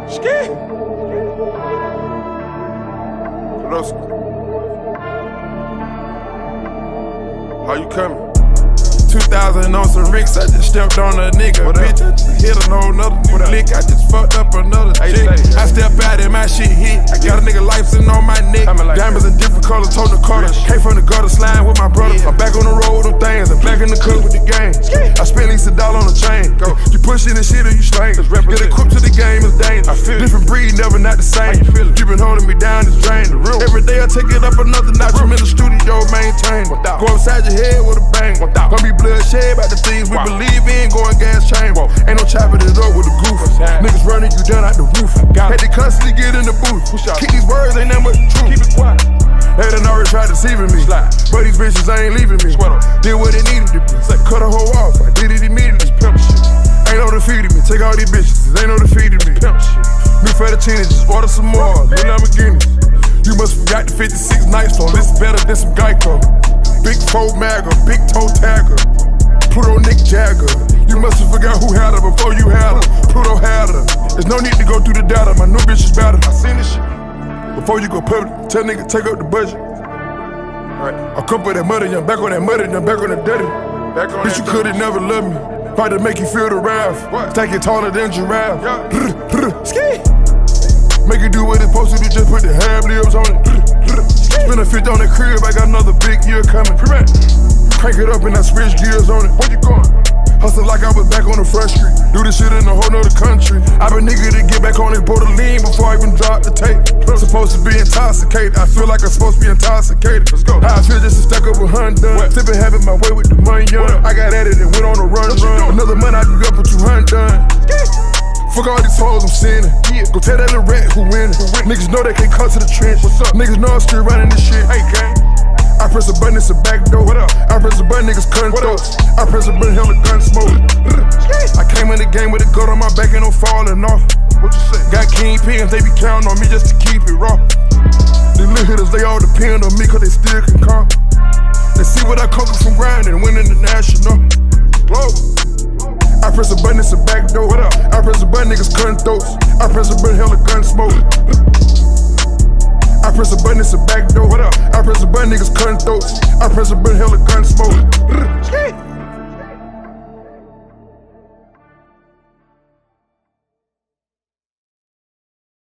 Ski. How you coming? 2000 on some Ricks, I just stepped on a nigga. Bitch, I just hit a whole nother nigga lick. I just fucked up another chick. I step out and my shit hit. I got a nigga life sitting on my neck. Diamonds in different colors, told the Carter. Came from the gutter, slime with my brother. I'm back on the road with them things. I'm back in the cook with the gang. I spent at least $1 on the chain. You pushing this shit or you slang. Get equipped to the game, it's dangerous. Different breed, never not the same. You been holding me down, this drain. Every day I take it up another notch. I'm in the studio, maintain. Go upside your head with a bang. Gonna be bloodshed about the things we believe in, going gas chamber. Ain't no chopping it up with a goof. Niggas running you down out the roof. Had to constantly get in the booth. Keep these words, ain't nothing but the truth. Keep it quiet. They done already tried deceiving me. But these bitches ain't leaving me. Did what it needed to be. Cut a hoe off, I did it immediately. Ain't no defeating me. Take all these bitches, ain't no defeating me. New fettuccine, just order some more. New Lamborghinis. You must forgot the 56 nights phone. This is better than some Geico. Big 4 Magger, big toe tagger. Pluto Nick Jagger. You must have forgot who had her before you had her. Pluto had her. There's no need to go through the data. My new bitch is better. I seen this shit. Before you go public, tell nigga take up the budget. I come for that money, I'm back on that money, I'm back on that dirty. Bitch, you could've never loved me. Tried to make you feel the wrath. Take it taller than giraffe. Ski. Make it do what it's supposed to do, just put the half libs on it. Spend a 50 on the crib, I got another big year coming. Crank it up and I switch gears on it. Where you going? Hustle like I was back on the front street. Do this shit in a whole nother country. I been nigga to get back on this border lean before I even drop the tape. Supposed to be intoxicated, I feel like I'm supposed to be intoxicated. Let's go. How I feel just to stack up a $100. Sippin' having my way with the money young. I got at it and went on a run. Another month I do up with $200. Fuck all these hoes I'm sending. Go tell that little rat who winning. Niggas know they can't cut to the trench. Niggas know I'm still running this shit. Hey, gang. I press a button, it's a back door. What up? I press a button, niggas cutting throats. I press a button, hell, the gun smoke. I came in the game with a gun on my back and I'm falling off. What you say? Got kingpins, they be counting on me just to keep it raw. The little hitters, they all depend on me cause they still can call. They see what I conquered from grinding and winning the national. Whoa. I press a button, it's a back door. What up? I press a button, niggas cutting throats. I press a button, hell, the gun smoke. I press a button, it's a back door. What up? I press a button, niggas cutting throats. I press a button, hell, the gun smoke.